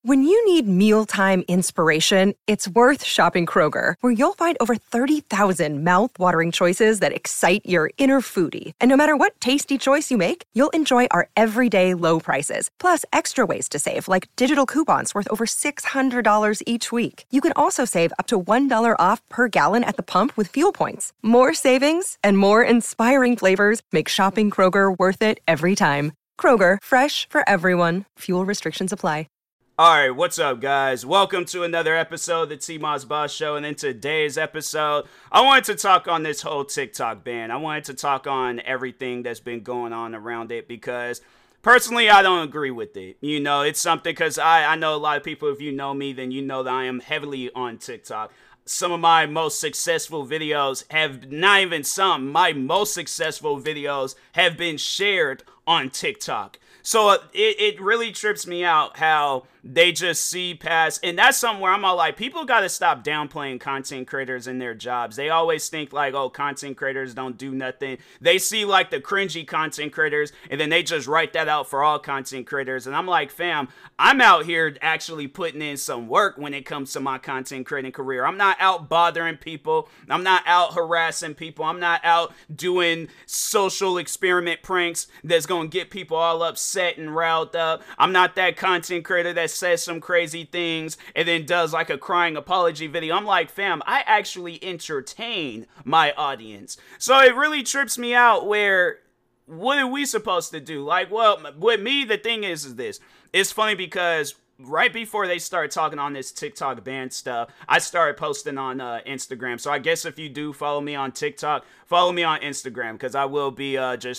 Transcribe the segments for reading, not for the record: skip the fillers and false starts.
When you need mealtime inspiration, it's worth shopping Kroger, where you'll find over 30,000 mouth-watering choices that excite your inner foodie. And no matter what tasty choice you make, you'll enjoy our everyday low prices, plus extra ways to save, like digital coupons worth over $600 each week. You can also save up to $1 off per gallon at the pump with fuel points. More savings and more inspiring flavors make shopping Kroger worth it every time. Kroger, fresh for everyone. Fuel restrictions apply. Alright, what's up, guys? Welcome to another episode of the T-Moz Boss Show, and in today's episode, I wanted to talk on this whole TikTok ban. I wanted to talk on everything that's been going on around it, because personally, I don't agree with it. You know, it's something, because I know a lot of people, if you know me, then you know that I am heavily on TikTok. Some of my most successful videos have, not even some, my most successful videos have been shared on TikTok. So it really trips me out how they just see past, and that's something where I'm all like, people got to stop downplaying content creators in their jobs. They always think like, oh, content creators don't do nothing. They see like the cringy content creators, and then they just write that out for all content creators. And I'm like, fam, I'm out here actually putting in some work when it comes to my content creating career. I'm not out bothering people. I'm not out harassing people. I'm not out doing social experiment pranks that's going to get people all upset and riled up. I'm not that content creator that says some crazy things and then does like a crying apology video. I'm like, fam, I actually entertain my audience. So it really trips me out where, what are we supposed to do? Like, well, with me, the thing is this. It's funny because right before they started talking on this TikTok ban stuff, I started posting on Instagram. So I guess if you do follow me on TikTok, follow me on Instagram, because I will be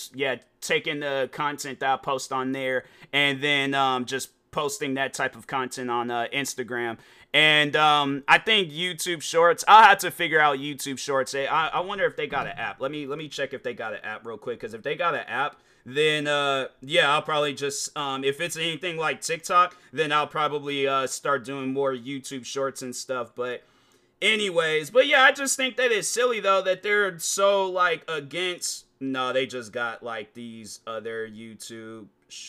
taking the content that I post on there and then just posting that type of content on Instagram. And I think YouTube Shorts, I'll have to figure out YouTube Shorts. I wonder if they got an app. Let me check if they got an app real quick, because if they got an app, then I'll probably just if it's anything like TikTok, then I'll probably start doing more YouTube Shorts and stuff. But anyways, but yeah, I just think that it's silly though that they're so like against. No, they just got like these other YouTube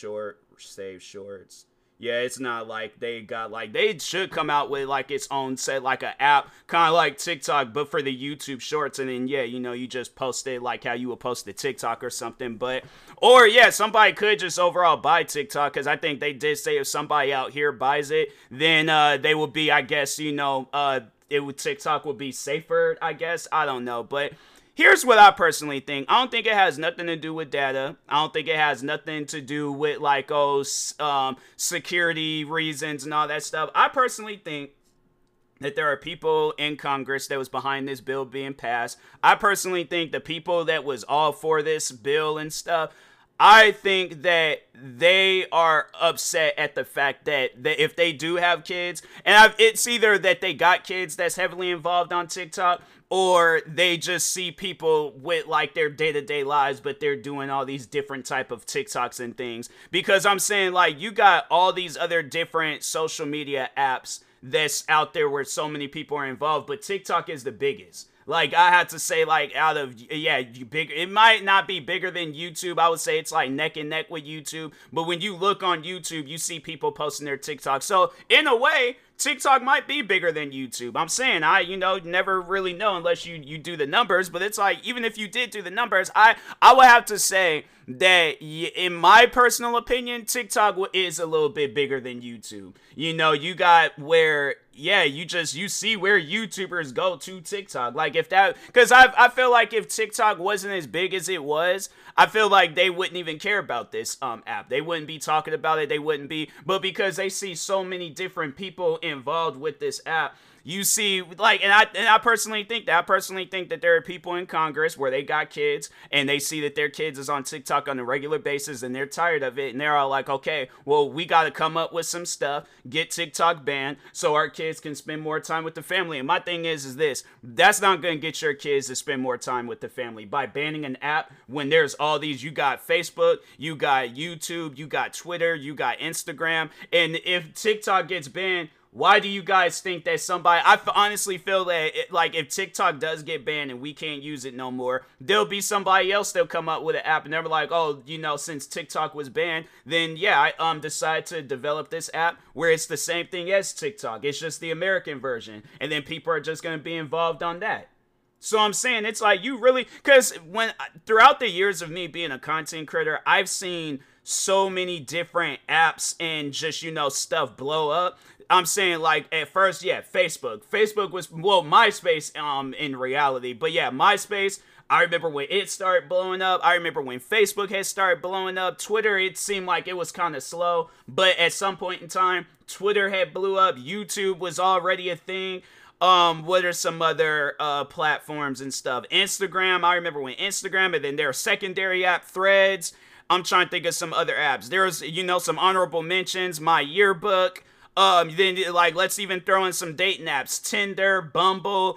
shorts. Yeah, it's not like they got like, they should come out with like its own set, like an app, kind of like TikTok, but for the YouTube Shorts. And then, yeah, you know, you just post it like how you would post the TikTok or something. But, or yeah, somebody could just overall buy TikTok, because I think they did say if somebody out here buys it, then they will be, I guess, you know, TikTok would be safer, I guess. I don't know. But here's what I personally think. I don't think it has nothing to do with data. I don't think it has nothing to do with like, security reasons and all that stuff. I personally think that there are people in Congress that was behind this bill being passed. I personally think the people that was all for this bill and stuff, I think that they are upset at the fact that if they do have kids, and it's either that they got kids that's heavily involved on TikTok, or they just see people with like their day-to-day lives, but they're doing all these different type of TikToks and things. Because I'm saying, like, you got all these other different social media apps that's out there where so many people are involved, but TikTok is the biggest. Like, I had to say, like, it might not be bigger than YouTube. I would say it's like neck and neck with YouTube. But when you look on YouTube, you see people posting their TikTok. So, in a way, TikTok might be bigger than YouTube. I'm saying, never really know unless you do the numbers. But it's like, even if you did do the numbers, I would have to say that, in my personal opinion, TikTok is a little bit bigger than YouTube. You know, you got where, yeah, you see where YouTubers go to TikTok. Like, if that, because I feel like if TikTok wasn't as big as it was, I feel like they wouldn't even care about this app. They wouldn't be talking about it. They wouldn't be, but because they see so many different people involved with this app, you see, like, and I personally think that there are people in Congress where they got kids and they see that their kids is on TikTok on a regular basis and they're tired of it, and they're all like, okay, well, we got to come up with some stuff, get TikTok banned so our kids can spend more time with the family. And my thing is this, that's not going to get your kids to spend more time with the family by banning an app when there's all these, you got Facebook, you got YouTube, you got Twitter, you got Instagram, and if TikTok gets banned, Why do you guys think that somebody, honestly feel that, like, if TikTok does get banned and we can't use it no more, there'll be somebody else that'll come up with an app, and they're like, oh, you know, since TikTok was banned, then yeah, I decided to develop this app where it's the same thing as TikTok. It's just the American version, and then people are just going to be involved on that. So I'm saying, it's like, you really, because throughout the years of me being a content creator, I've seen so many different apps and just, you know, stuff blow up. I'm saying, like, at first, yeah, Facebook was, well, MySpace in reality, but yeah, MySpace, I remember when it started blowing up. I remember when Facebook had started blowing up. Twitter, it seemed like it was kind of slow, but at some point in time, Twitter had blew up. YouTube was already a thing. What are some other platforms and stuff? Instagram, I remember when Instagram, and then their secondary app, Threads. I'm trying to think of some other apps. There's, you know, some honorable mentions, My Yearbook. Then, like, let's even throw in some dating apps, Tinder, Bumble.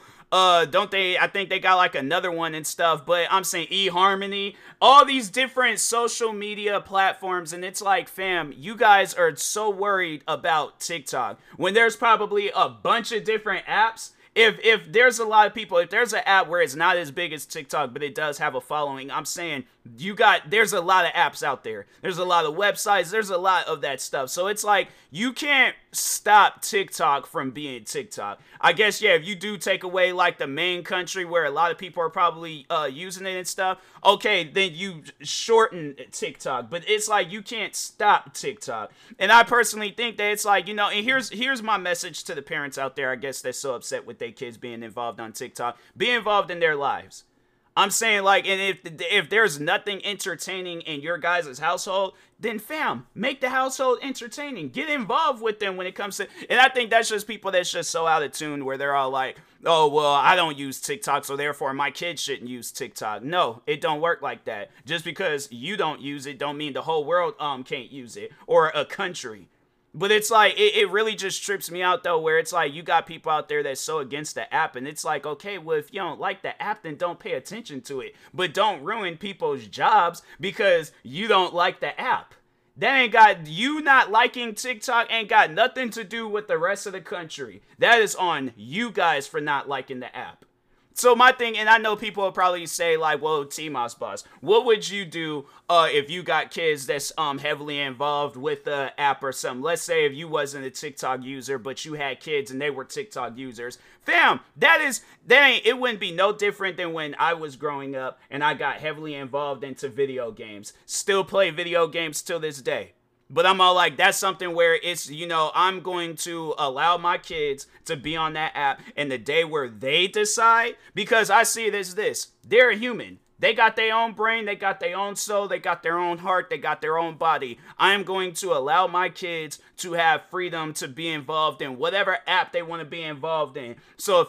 I think they got like another one and stuff, but I'm saying eHarmony, all these different social media platforms, and it's like, fam, you guys are so worried about TikTok when there's probably a bunch of different apps. If there's a lot of people, if there's an app where it's not as big as TikTok, but it does have a following, I'm saying there's a lot of apps out there. There's a lot of websites. There's a lot of that stuff. So it's like, you can't stop TikTok from being TikTok. I guess, yeah, if you do take away like the main country where a lot of people are probably using it and stuff, okay, then you shorten TikTok. But it's like, you can't stop TikTok. And I personally think that it's like, you know, and here's my message to the parents out there, I guess, that's so upset with their kids being involved on TikTok. Be involved in their lives. I'm saying, like, and if there's nothing entertaining in your guys' household, then fam, make the household entertaining. Get involved with them when it comes to, and I think that's just people that's just so out of tune where they're all like, oh, well, I don't use TikTok, so therefore my kids shouldn't use TikTok. No, it don't work like that. Just because you don't use it don't mean the whole world can't use it, or a country. But it's like, it really just trips me out, though, where it's like, you got people out there that's so against the app, and it's like, okay, well, if you don't like the app, then don't pay attention to it. But don't ruin people's jobs because you don't like the app. That ain't got, you not liking TikTok ain't got nothing to do with the rest of the country. That is on you guys for not liking the app. So my thing, and I know people will probably say like, well, T-Moss Boss, what would you do if you got kids that's heavily involved with the app or something? Let's say if you wasn't a TikTok user, but you had kids and they were TikTok users. Fam, it wouldn't be no different than when I was growing up and I got heavily involved into video games. Still play video games till this day. But I'm all like, that's something where it's, you know, I'm going to allow my kids to be on that app and the day where they decide, because I see it as this, they're human. They got their own brain, they got their own soul, they got their own heart, they got their own body. I am going to allow my kids to have freedom to be involved in whatever app they want to be involved in. So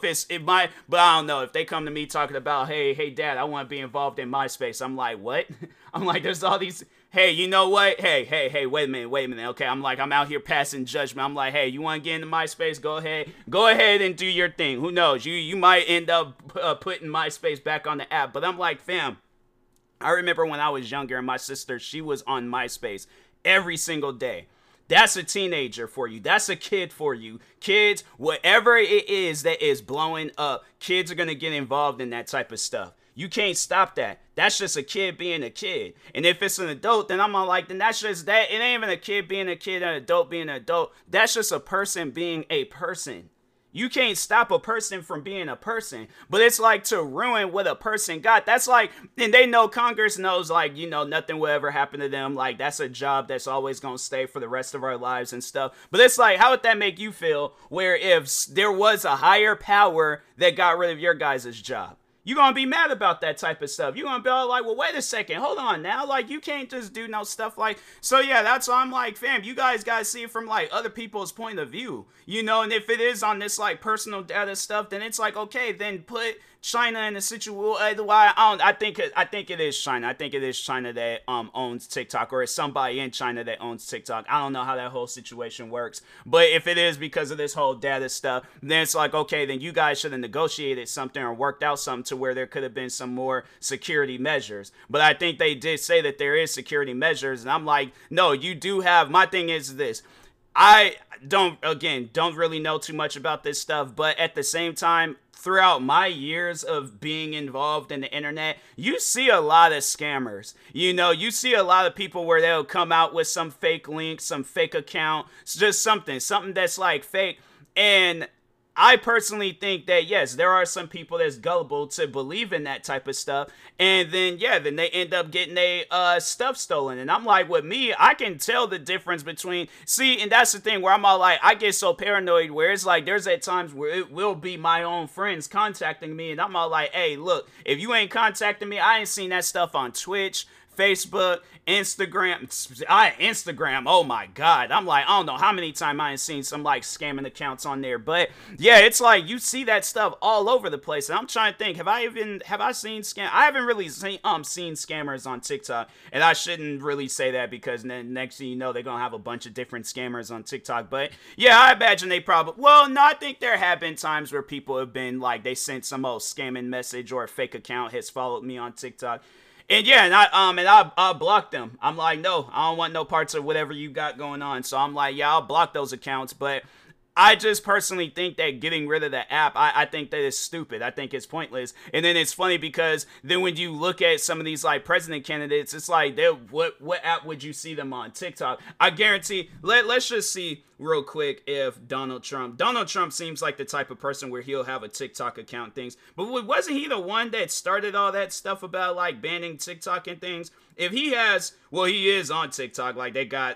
but I don't know, if they come to me talking about, hey, dad, I want to be involved in MySpace. I'm like, what? I'm like, there's all these, hey, you know what? Hey, wait a minute. Okay, I'm out here passing judgment. I'm like, hey, you want to get into MySpace? Go ahead and do your thing. Who knows? You might end up putting MySpace back on the app. But I'm like, fam, I remember when I was younger and my sister, she was on MySpace every single day. That's a teenager for you. That's a kid for you. Kids, whatever it is that is blowing up, kids are going to get involved in that type of stuff. You can't stop that. That's just a kid being a kid. And if it's an adult, then I'm all like, then that's just that. It ain't even a kid being a kid, an adult being an adult. That's just a person being a person. You can't stop a person from being a person. But it's like to ruin what a person got. That's like, and they know, Congress knows, like, you know, nothing will ever happen to them. Like, that's a job that's always going to stay for the rest of our lives and stuff. But it's like, how would that make you feel where if there was a higher power that got rid of your guys' job? You're going to be mad about that type of stuff. You're going to be all like, well, wait a second. Hold on now. Like, you can't just do no stuff like... So, yeah, that's why I'm like, fam, you guys got to see it from, like, other people's point of view. You know, and if it is on this, like, personal data stuff, then it's like, okay, then put China in a situation... I think it is China. I think it is China that owns TikTok, or it's somebody in China that owns TikTok. I don't know how that whole situation works. But if it is because of this whole data stuff, then it's like, okay, then you guys should have negotiated something or worked out something to where there could have been some more security measures. But I think they did say that there is security measures, and I'm like, no, you do have... My thing is this. I don't really know too much about this stuff, but at the same time, throughout my years of being involved in the internet, you see a lot of scammers. You see a lot of people where they'll come out with some fake link, some fake account, just something that's like fake. And I personally think that, yes, there are some people that's gullible to believe in that type of stuff. And then they end up getting their stuff stolen. And I'm like, with me, I can tell the difference between, and that's the thing where I'm all like, I get so paranoid where it's like, there's at times where it will be my own friends contacting me. And I'm all like, hey, look, if you ain't contacting me, I ain't seen that stuff on Twitch, Facebook, Instagram, oh my God. I'm like, I don't know how many times I ain't seen some like scamming accounts on there. But yeah, it's like you see that stuff all over the place. And I'm trying to think, have I seen scam? I haven't really seen scammers on TikTok. And I shouldn't really say that because then next thing you know, they're gonna have a bunch of different scammers on TikTok. But yeah, I imagine they probably, no, I think there have been times where people have been like, they sent some old scamming message or a fake account has followed me on TikTok. And yeah, and I blocked them. I'm like, no, I don't want no parts of whatever you got going on. So I'm like, yeah, I'll block those accounts. But I just personally think that getting rid of the app, I think that is stupid. I think it's pointless. And then it's funny because then when you look at some of these like president candidates, it's like, what app would you see them on? TikTok. I guarantee, let's just see real quick if Donald Trump seems like the type of person where he'll have a TikTok account things. But wasn't he the one that started all that stuff about like banning TikTok and things? If he has, he is on TikTok. Like they got,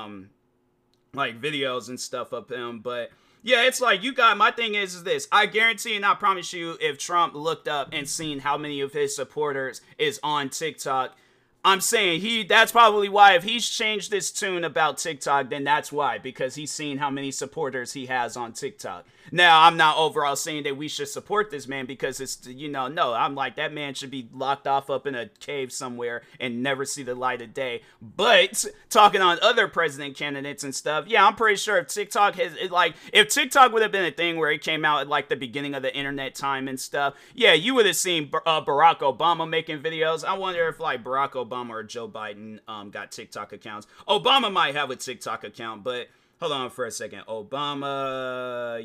like videos and stuff of him. But yeah, it's like my thing is this. I guarantee and I promise you, if Trump looked up and seen how many of his supporters is on TikTok, I'm saying that's probably why. If he's changed this tune about TikTok, then that's why, because he's seen how many supporters he has on TikTok. Now, I'm not overall saying that we should support this man because it's, no, I'm like, that man should be locked off up in a cave somewhere and never see the light of day. But talking on other president candidates and stuff, yeah, I'm pretty sure if TikTok if TikTok would have been a thing where it came out at like the beginning of the internet time and stuff, yeah, you would have seen Barack Obama making videos. I wonder if like Barack Obama or Joe Biden got TikTok accounts. Obama might have a TikTok account, but hold on for a second. Obama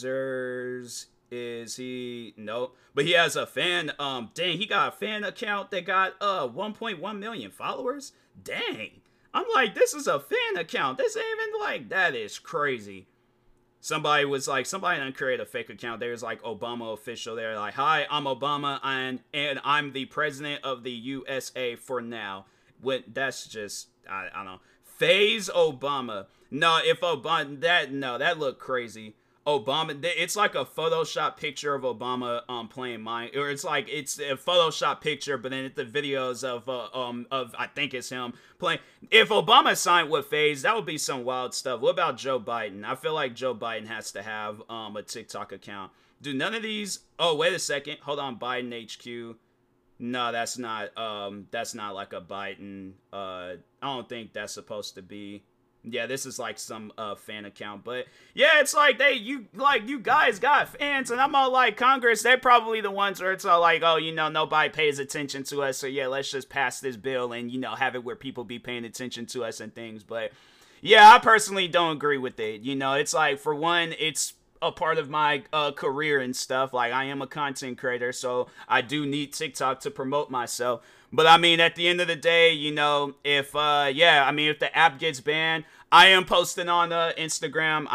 users, is he? Nope. But he has a fan. Dang, he got a fan account that got 1.1 million followers. Dang. I'm like, this is a fan account. This ain't even like, that is crazy. Somebody done create a fake account. There's like Obama official. They're like, hi, I'm Obama and I'm the president of the USA for now. That's just, I don't know. Phase Obama. No, if Obama, that looked crazy. Obama, it's like a Photoshop picture of Obama playing mine, or it's a Photoshop picture, but then it's the videos of I think it's him playing. If Obama signed with Phase, that would be some wild stuff. What about Joe Biden? I feel like Joe Biden has to have a TikTok account. Do none of these? Oh, wait a second. Hold on, Biden HQ. No, that's not like a Biden. I don't think that's supposed to be. Yeah, this is like some fan account, but yeah, it's like you guys got fans, and I'm all like, Congress, they're probably the ones where it's all like, oh, nobody pays attention to us, so yeah, let's just pass this bill and have it where people be paying attention to us and things. But yeah, I personally don't agree with it. It's like, for one, it's a part of my career and stuff. Like, I am a content creator, so I do need TikTok to promote myself. But I mean, at the end of the day, if the app gets banned, I am posting on Instagram.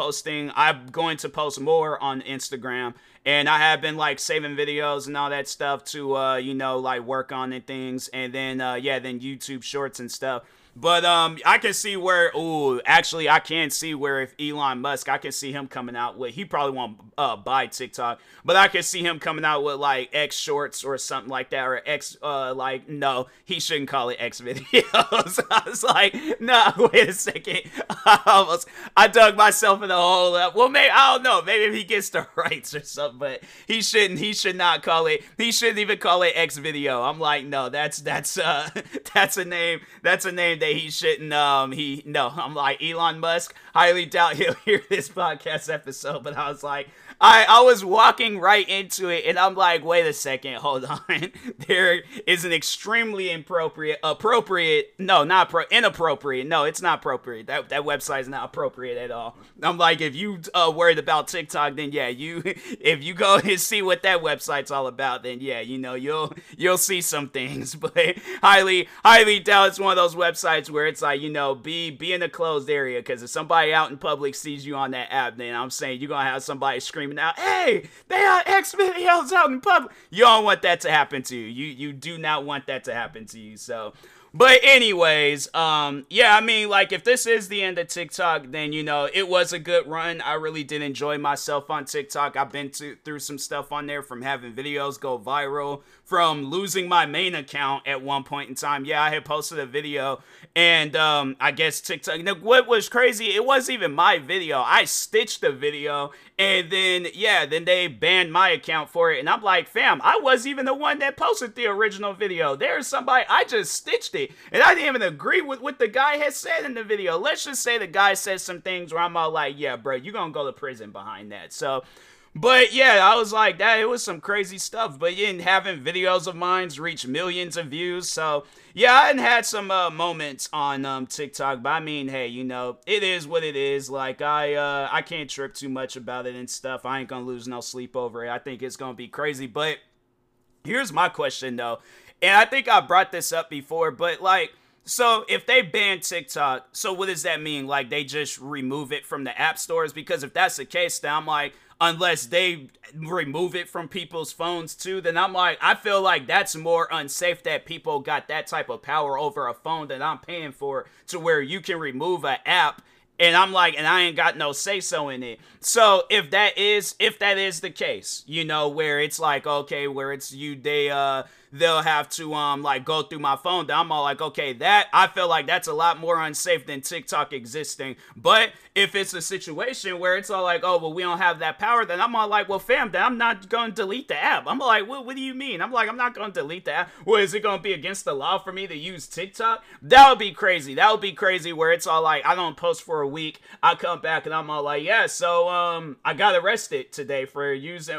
I'm going to post more on Instagram. And I have been like saving videos and all that stuff to, like work on and things. And then, then YouTube shorts and stuff. But I can see where, I can see where if Elon Musk, I can see him coming out with, he probably won't buy TikTok, but I can see him coming out with like X shorts or something like that, or X, no, he shouldn't call it X videos. I was like, no, wait a second. I dug myself in the hole. Well, maybe, I don't know, maybe if he gets the rights or something, but he shouldn't even call it X video. I'm like, no, that's a name saying that he shouldn't, I'm like, Elon Musk, highly doubt he'll hear this podcast episode, but I was like, I was walking right into it, and I'm like, wait a second, hold on. There is an extremely inappropriate, no, it's not appropriate. That website is not appropriate at all. I'm like, if you worried about TikTok, then yeah, if you go and see what that website's all about, then yeah, you'll see some things, but highly doubt it's one of those websites where it's like, be in a closed area, because if somebody out in public sees you on that app, then I'm saying you're gonna have somebody screaming out, hey, they are X videos out in public. You don't want that to happen to you. You do not want that to happen to you. So, but anyways, yeah, I mean, like, if this is the end of TikTok, then, it was a good run. I really did enjoy myself on TikTok. I've been through some stuff on there, from having videos go viral, from losing my main account at one point in time. Yeah, I had posted a video, and I guess TikTok, what was crazy, it wasn't even my video. I stitched the video, and then they banned my account for it, and I'm like, fam, I wasn't even the one that posted the original video. There's somebody, I just stitched it, and I didn't even agree with what the guy had said in the video. Let's just say the guy said some things where I'm all like, yeah, bro, you're gonna go to prison behind that. So, but yeah, I was like, that, it was some crazy stuff. But having videos of mine reach millions of views. So yeah, I had some moments on TikTok. But I mean, hey, it is what it is. Like, I can't trip too much about it and stuff. I ain't gonna lose no sleep over it. I think it's gonna be crazy. But here's my question though, and I think I brought this up before, but like, so if they ban TikTok, so what does that mean? Like, they just remove it from the app stores? Because if that's the case, then I'm like, unless they remove it from people's phones too, then I'm like, I feel like that's more unsafe, that people got that type of power over a phone that I'm paying for, to where you can remove an app. And I'm like, and I ain't got no say-so in it. So if that is the case, where it's like, okay, where it's they'll have to like go through my phone, then I'm all like, okay, that, I feel like that's a lot more unsafe than TikTok existing. But if it's a situation where it's all like, oh, well, we don't have that power, then I'm all like, well, fam, then I'm not going to delete the app. I'm like, what do you mean? I'm like, I'm not going to delete the app. Well, is it going to be against the law for me to use TikTok? That would be crazy. That would be crazy, where it's all like, I don't post for a week, I come back and I'm all like, yeah, so I got arrested today for using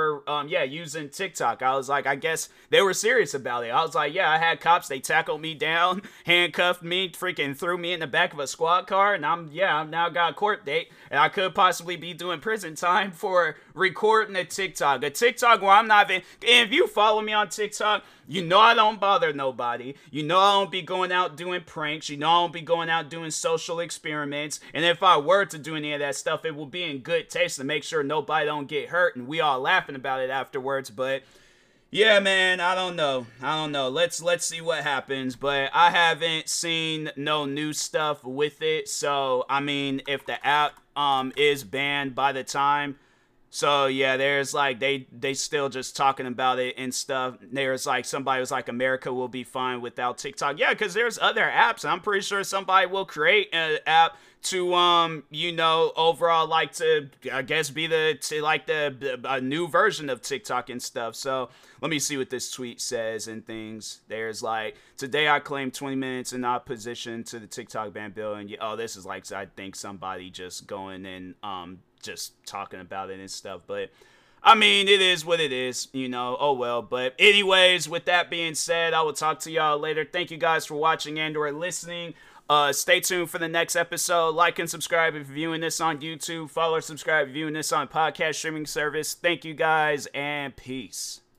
TikTok. I was like, I guess they were serious about it. I was like, yeah, I had cops, they tackled me down, handcuffed me, freaking threw me in the back of a squad car, and I'm now got a court date, and I could possibly be doing prison time for recording a TikTok where I'm not even, and if you follow me on TikTok, I don't bother nobody. I don't be going out doing pranks. I don't be going out doing social experiments. And if I were to do any of that stuff, it would be in good taste to make sure nobody don't get hurt and we all laughing about it afterwards. But yeah, man, I don't know. Let's see what happens. But I haven't seen no new stuff with it. So, I mean, if the app is banned by the time, so yeah, there's like, they still just talking about it and stuff. There's like, somebody was like, America will be fine without TikTok. Yeah, because there's other apps. I'm pretty sure somebody will create an app to overall, like, to, I guess, be a new version of TikTok and stuff. So let me see what this tweet says and things. There's like, today I claimed 20 minutes in opposition to the TikTok ban bill, and this is like, I think somebody just going and just talking about it and stuff. But I mean, it is what it is, oh well. But anyways, with that being said, I will talk to y'all later. Thank you guys for watching and or listening. Stay tuned for the next episode. Like and subscribe if you're viewing this on YouTube. Follow or subscribe if you're viewing this on podcast streaming service. Thank you guys, and peace.